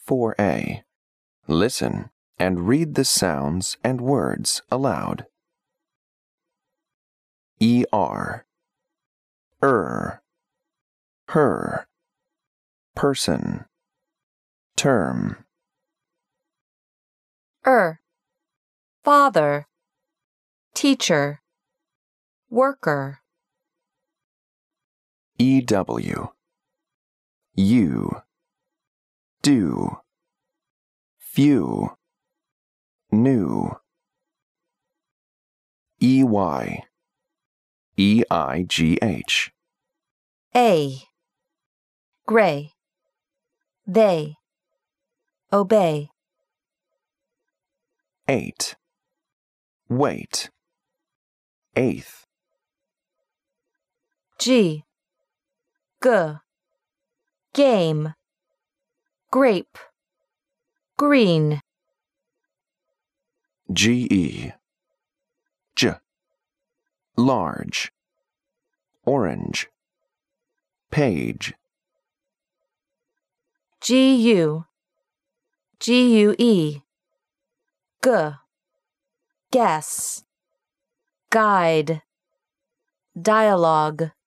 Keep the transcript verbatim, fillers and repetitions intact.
four A. Listen and read the sounds and words aloud. E R, er, her, person, term. Er, father, teacher, worker. E W, you, do, few, new. E Y, E I G H. A, gray, they, obey. Eight, wait, eighth. G, g, game, grape, green. G E, j, large, orange, page. G U, G U E, g, guess, guide, dialogue.